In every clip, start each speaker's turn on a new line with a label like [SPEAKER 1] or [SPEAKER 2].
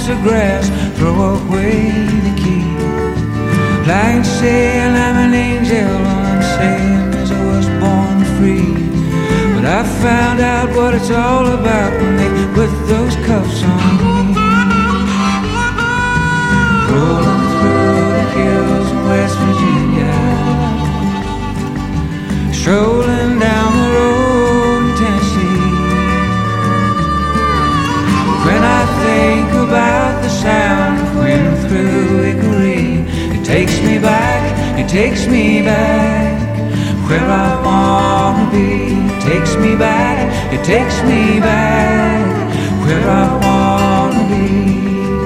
[SPEAKER 1] piece of grass, throw away the key. Like saying I'm an angel, all I'm saying is I was born free. But I found out what it's all about when they put those cuffs on me. Rolling through the hills of West Virginia, strolling down the road in Tennessee. When I think about the sound of wind through Hickory, it takes me back, it takes me back where I wanna be. It takes me back, it takes me back where I wanna be.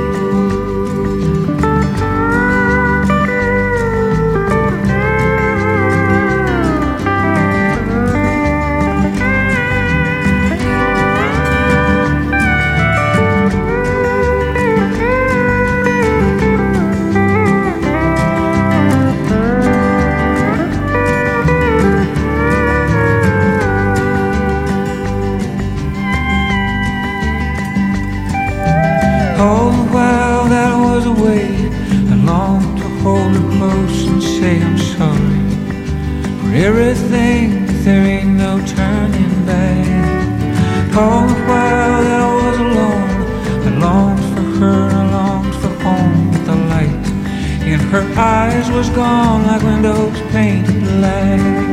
[SPEAKER 1] All the while that I was away, I longed to hold her close and say I'm sorry for everything, there ain't no turning back. All the while that I was alone, I longed for her, I longed for home. But the light in her eyes was gone like windows painted black.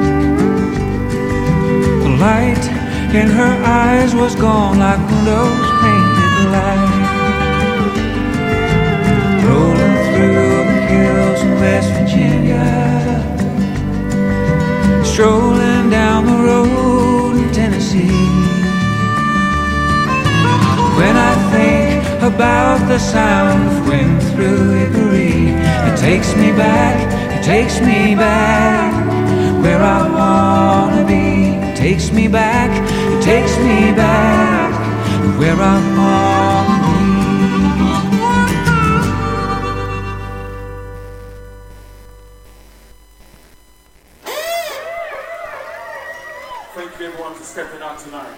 [SPEAKER 1] The light in her eyes was gone like windows painted black. Rolling through the hills of West Virginia, strolling down the road in Tennessee. When I think about the sound of wind through Hickory, it takes me back, it takes me back where I wanna be. It takes me back, it takes me back where I wanna be.
[SPEAKER 2] Thank you everyone for stepping out tonight.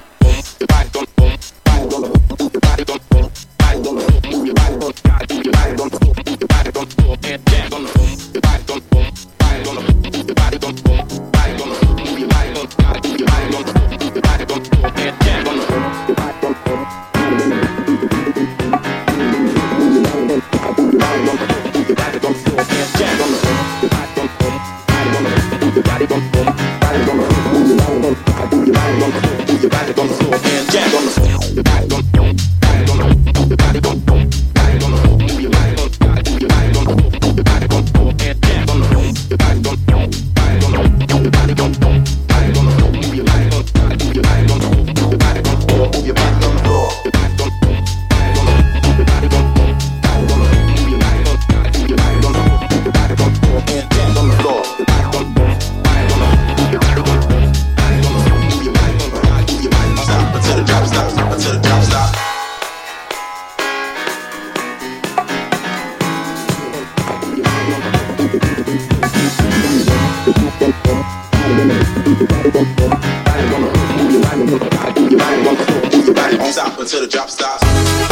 [SPEAKER 3] Stop until the drop stops.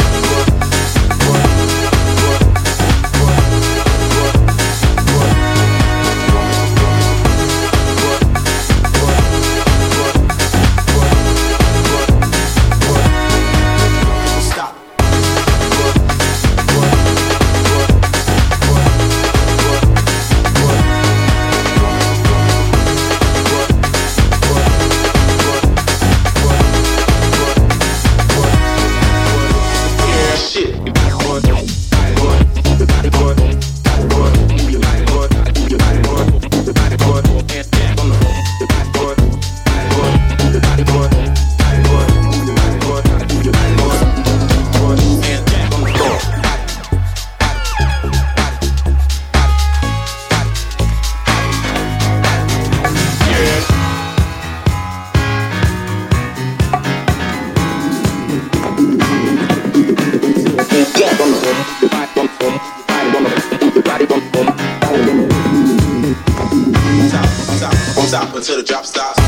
[SPEAKER 3] Stop until the drop stops.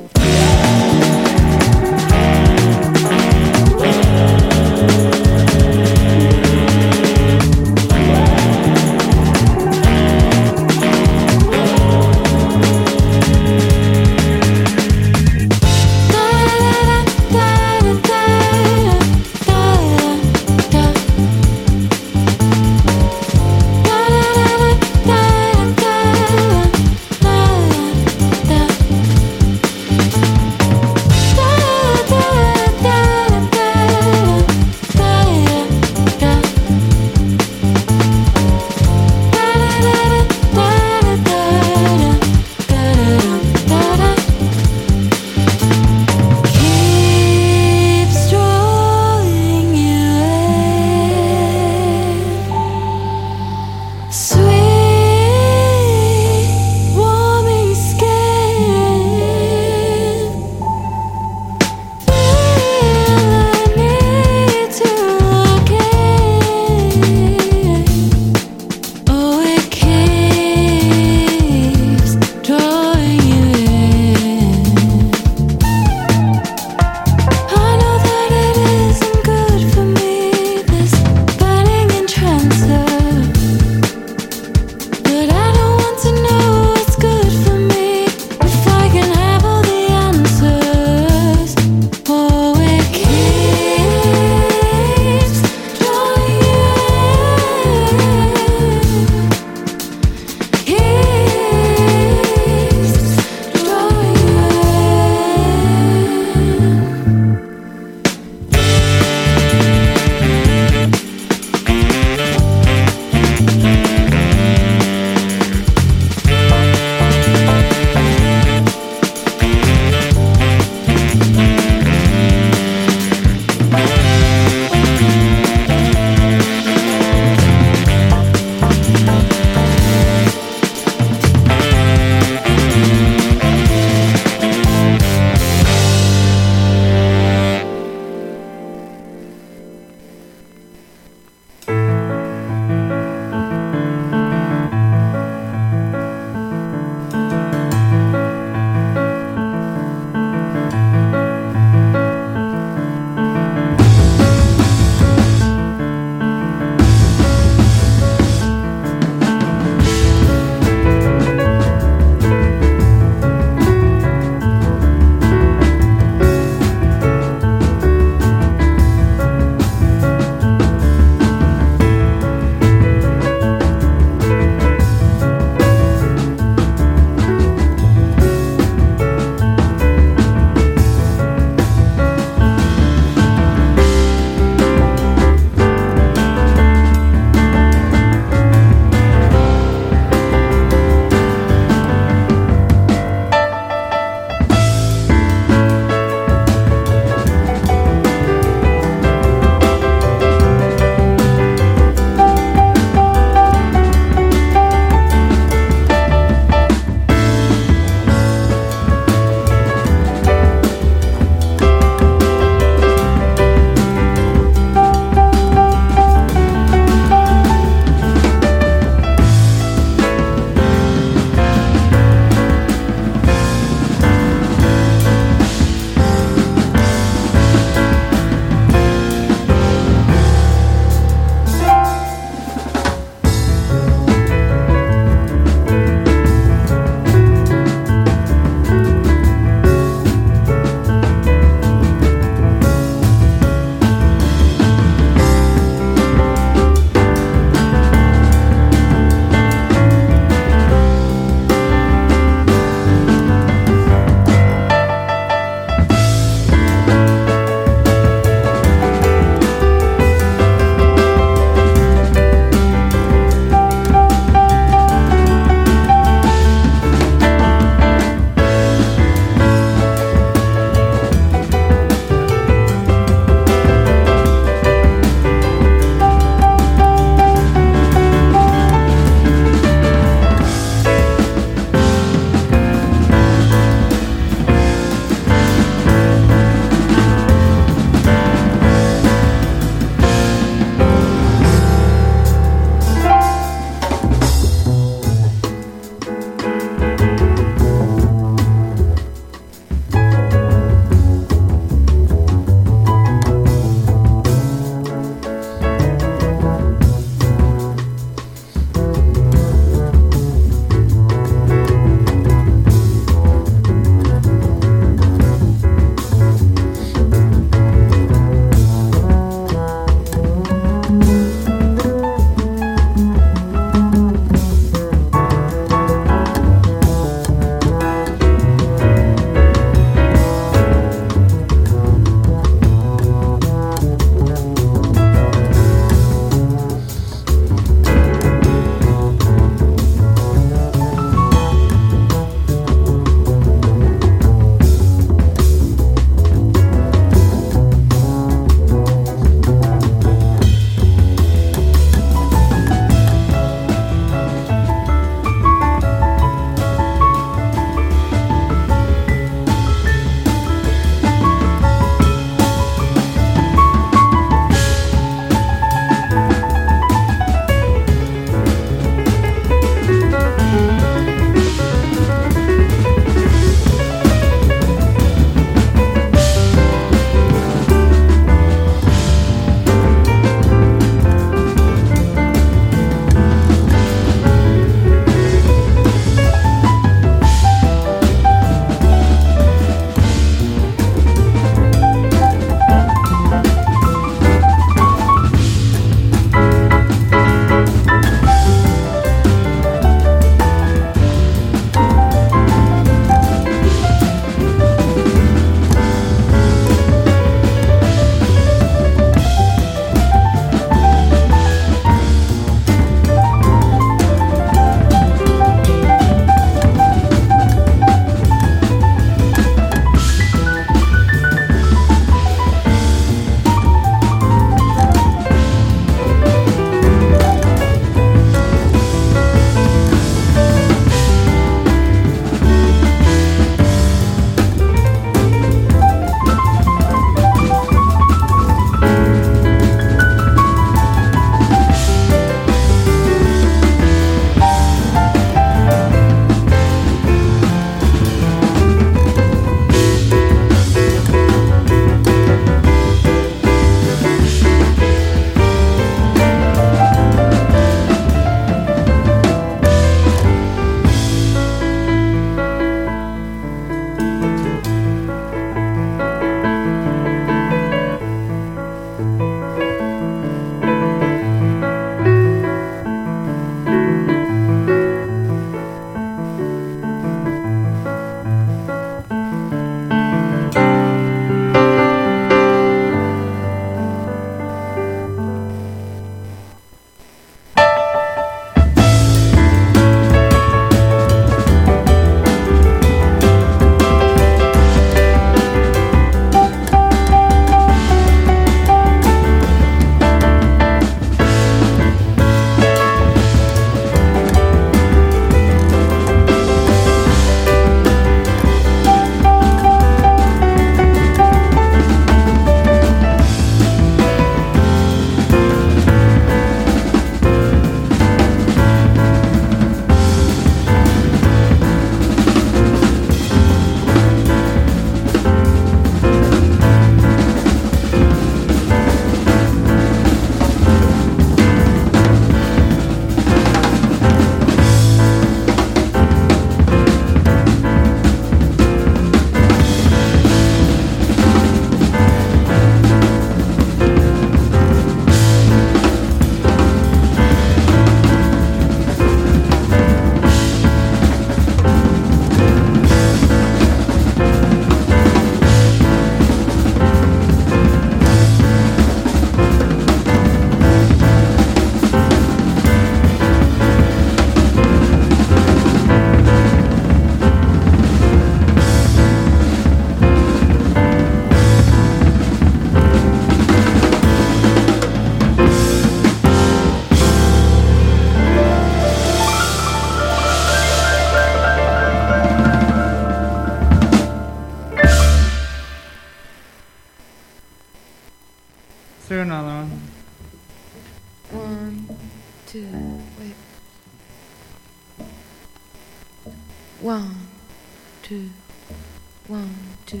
[SPEAKER 4] 1, 2, 1, 2.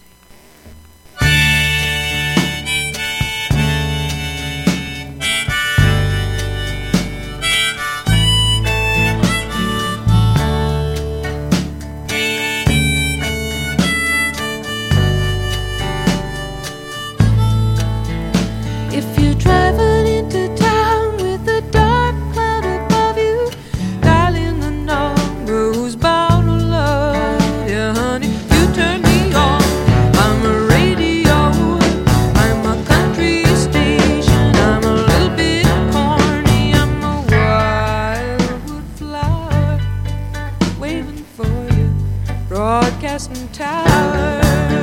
[SPEAKER 4] If you're driving into town with a dark cloud above you, dialing the number who's bound to love you, honey, you turn me on. I'm a radio, I'm a country station, I'm a little bit corny, I'm a wildwood flower, waving for you, broadcasting tower.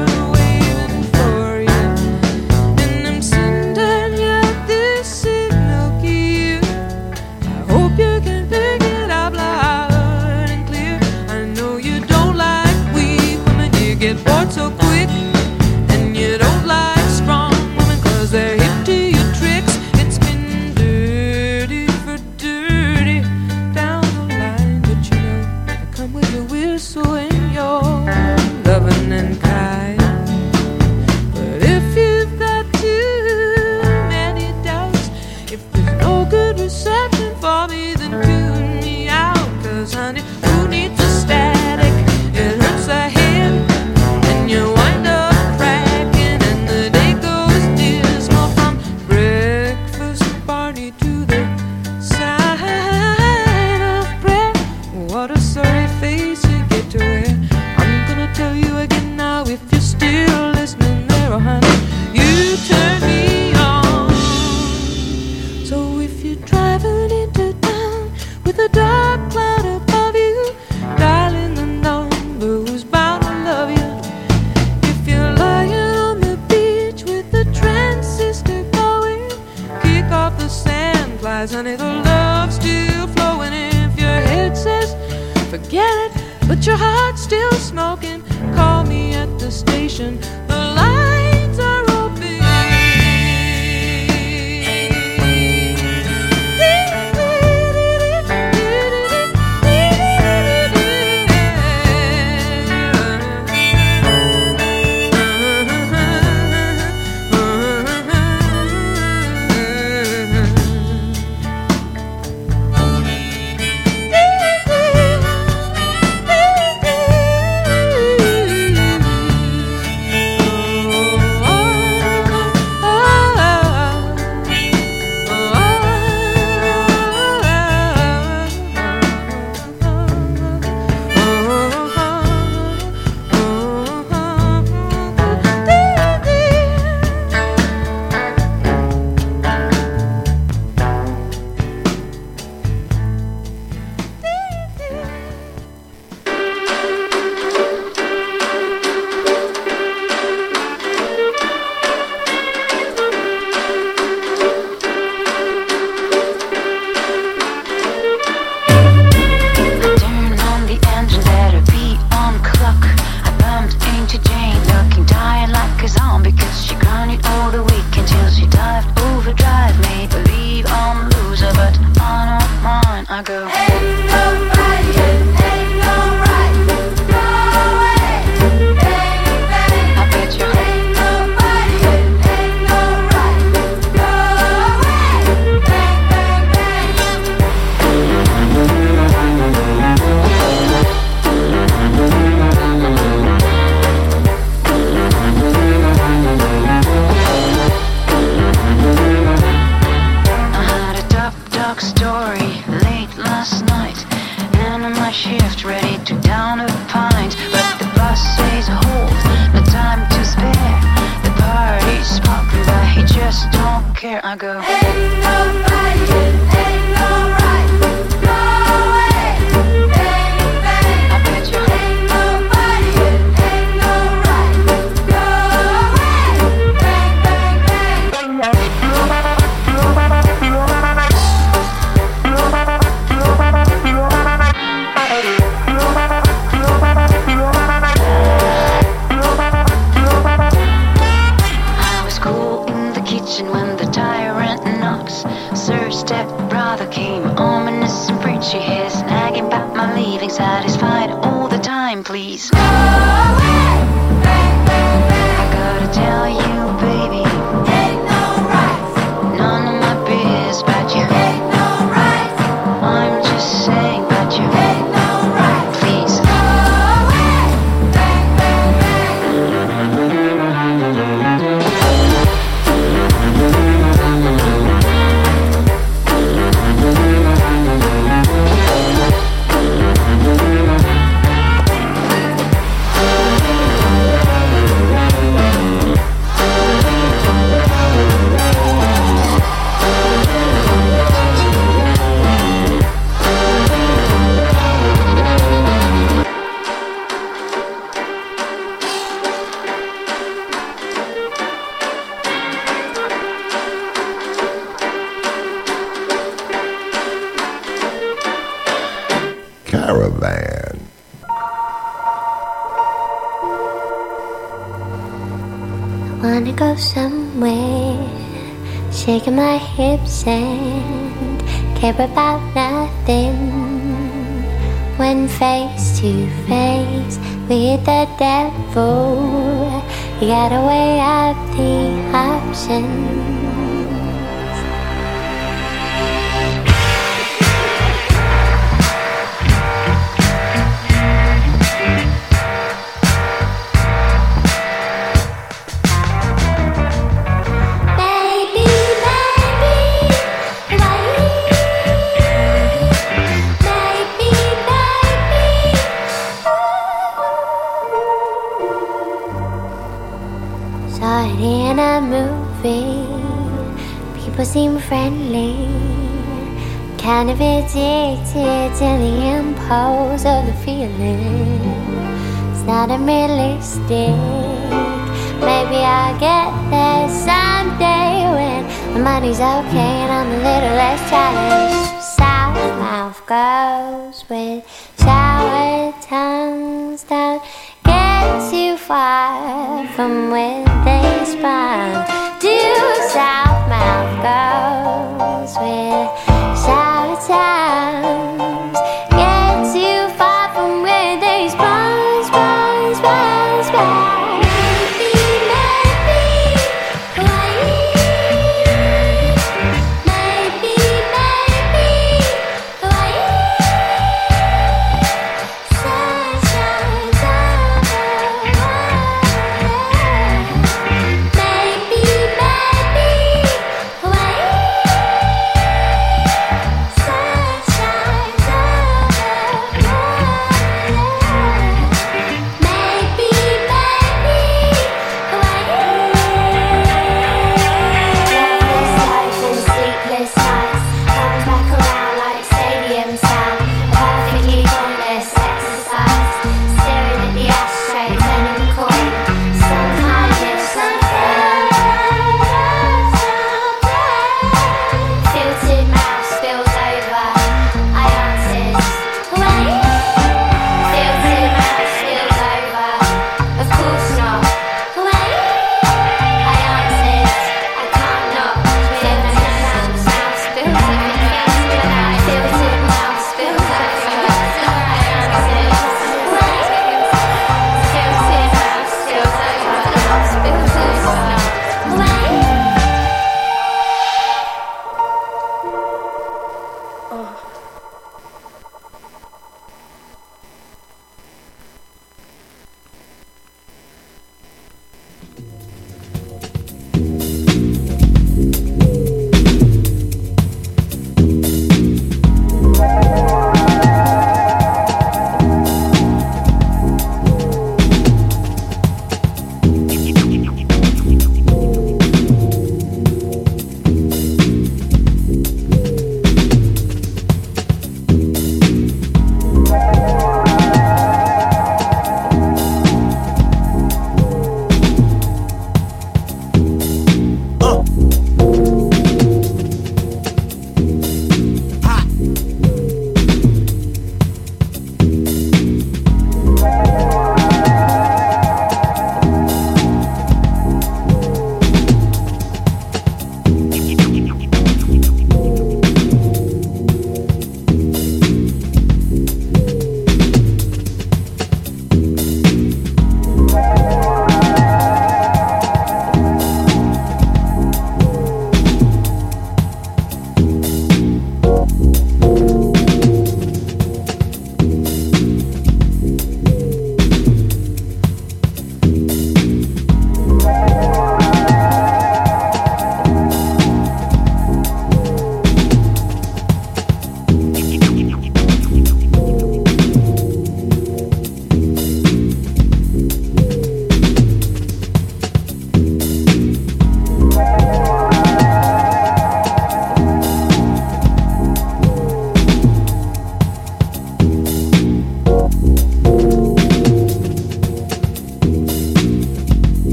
[SPEAKER 4] Bored so quick, and you don't like strong women 'cause they're hip to your tricks. It's been dirty for dirty down the line, but you know I come with a whistle and you're loving and kind. But if you've got too many doubts, if there's no good reception for me, then tune me out. 'Cause honey, who needs a static? It hurts the head. You wind up cracking and the day goes dismal from breakfast party to the sign of prayer. What a sorry face you get to wear. I'm gonna tell you again now, if you're still listening there, oh honey, you turn me on. So if you're driving into town with a dark cloud above you, dialing the number who's bound to love you. You're lying on the beach with the transistor going, kick off the sand flies, honey, the love's still flowing. If your head says forget it, but your heart's still smoking, call me at the station, the lines are open. I go, ain't no fighting, ain't no right, no way, bang, bang. I bet you ain't no fighting, ain't no right, no way, bang, bang, bang. I was cool in the kitchen when the tyrant knocks. Search
[SPEAKER 5] time, please. I gotta tell you, baby, ain't no rights. None of my biz about you. Ain't no rights. I'm just saying about you. Ain't no rights. Please.
[SPEAKER 6] Caravan.
[SPEAKER 7] Wanna go somewhere, shaking my hips and care about nothing. When face to face with the devil, you gotta weigh up the options. In a movie, people seem friendly, kind of addicted to the impulse of the feeling. It's not unrealistic. Maybe I'll get there someday when the money's okay and I'm a little less challenged. Southmouth goes with sour tongues. Don't get too far from where they spawn. Due Southmouth goes with sour tongues. Get too far from where they spawn, spawn, spawn, spawn. Maybe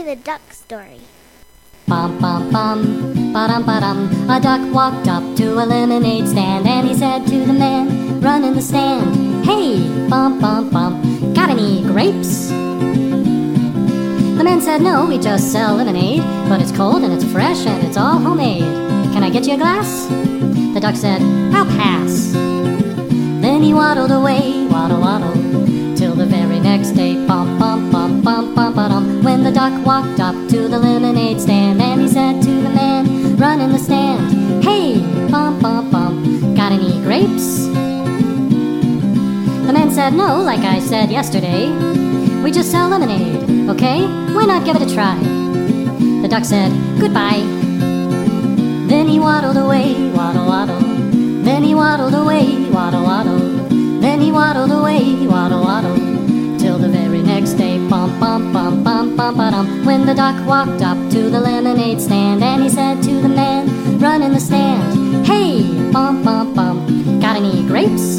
[SPEAKER 7] me the duck story.
[SPEAKER 6] Bum bum bum, ba-dum ba-dum. A duck walked up to a lemonade stand and he said to the man, run in the stand, hey, bum bum bum, got any grapes? The man said, no, we just sell lemonade, but it's cold and it's fresh and it's all homemade. Can I get you a glass? The duck said, I'll pass. Then he waddled away, waddle waddle, till the very next day, bum bum bum bum bum ba-dum. When the duck walked up to the lemonade stand and he said to the man, run in the stand, hey, bum bum bum, got any grapes? The man said, no, like I said yesterday, we just sell lemonade, okay? Why not give it a try? The duck said, goodbye. Then he waddled away, waddle waddle. Then he waddled away, waddle waddle. Then he waddled away, waddle waddle, till the very next day, bum bum bum bum bum ba-dum. When the duck walked up to the lemonade stand and he said to the man, run in the stand, hey, bum bum bum, got any grapes?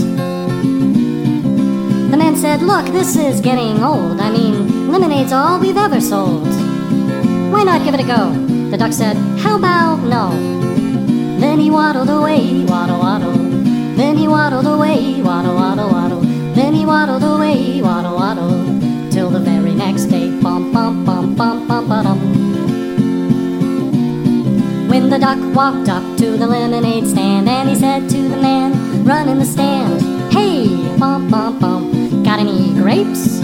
[SPEAKER 6] The man said, look, this is getting old. I mean, lemonade's all we've ever sold. Why not give it a go? The duck said, how about no? Then he waddled away, waddle waddle. Then he waddled away, waddle waddle waddle. Then he waddled away, waddle waddle, till the very next day, bum bum bum bum bum ba-dum. When the duck walked up to the lemonade stand and he said to the man, run in the stand, hey, bum bum bum, got any grapes?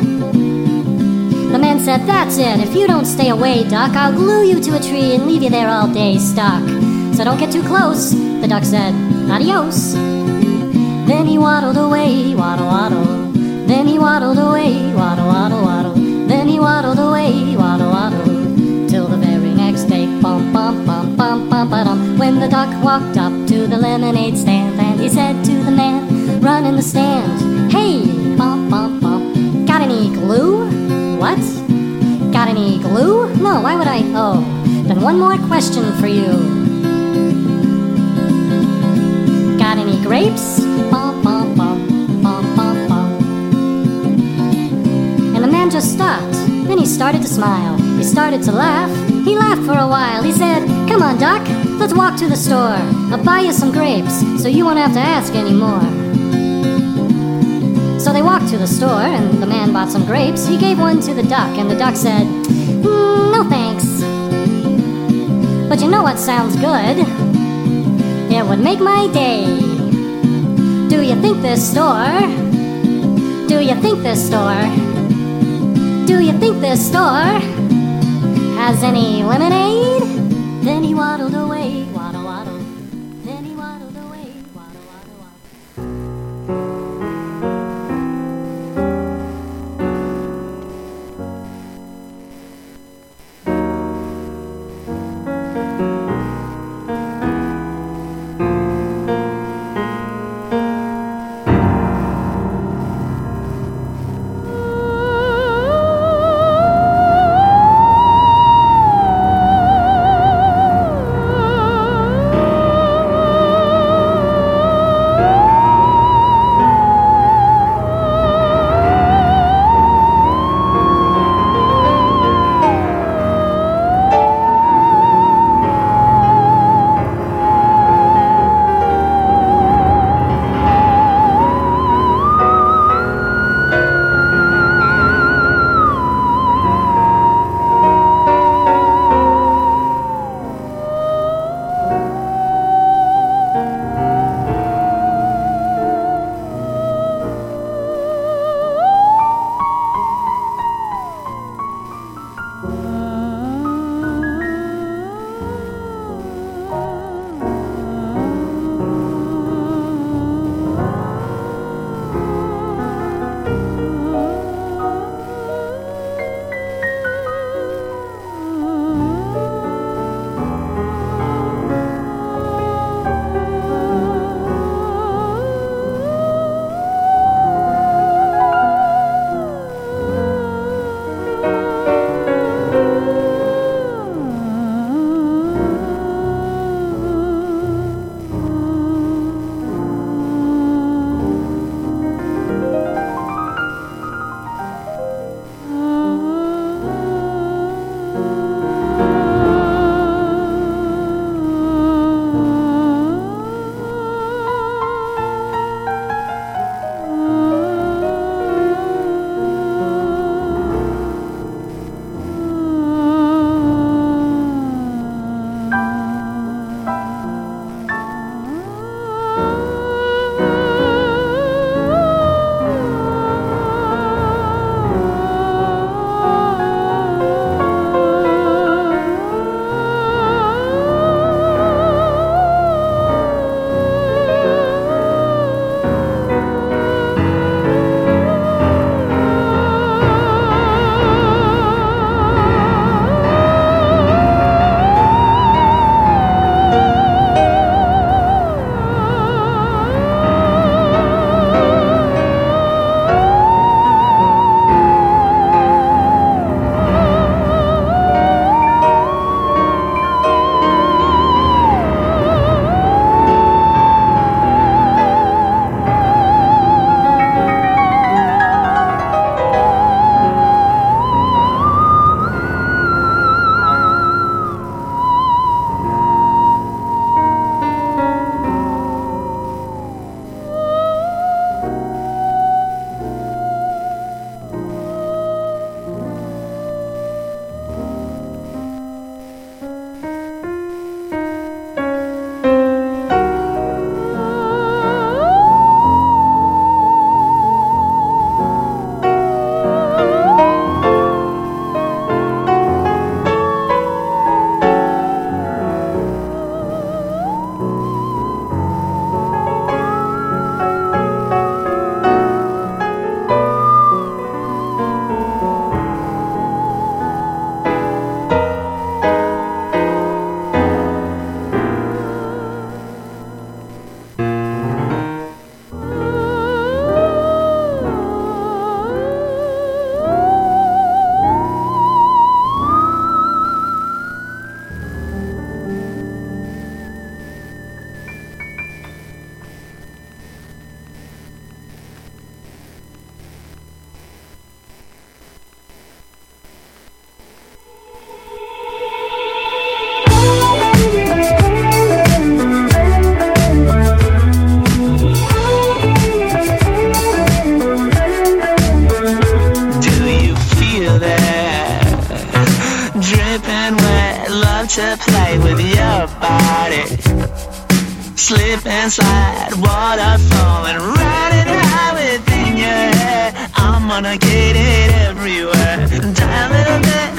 [SPEAKER 6] The man said, that's it, if you don't stay away, duck, I'll glue you to a tree and leave you there all day stuck. So don't get too close. The duck said, adios. Then he waddled away, waddle waddle. Then he waddled away, waddle waddle waddle. Then he waddled away, waddle waddle, till the very next day, bum bum bum bum bum ba-dum. When the duck walked up to the lemonade stand and he said to the man, run in the stand, hey, bum bum bum, got any glue? What? Got any glue? No, why would I? Oh, then one more question for you. Got any grapes? Bum, bum, bum, bum, bum, bum. And the man just stopped. Then he started to smile. He started to laugh. He laughed for a while. He said, come on, Duck, let's walk to the store. I'll buy you some grapes, so you won't have to ask anymore. So they walked to the store, and the man bought some grapes. He gave one to the duck, and the duck said, no thanks. But you know what sounds good? It would make my day. Do you think this store? Do you think this store? Do you think this store has any lemonade? Then he waddled away, waddle waddle. Then he waddled away, waddle waddle waddle.
[SPEAKER 8] landslide, water falling, riding high within your head. I'm gonna get it everywhere. Die a little bit,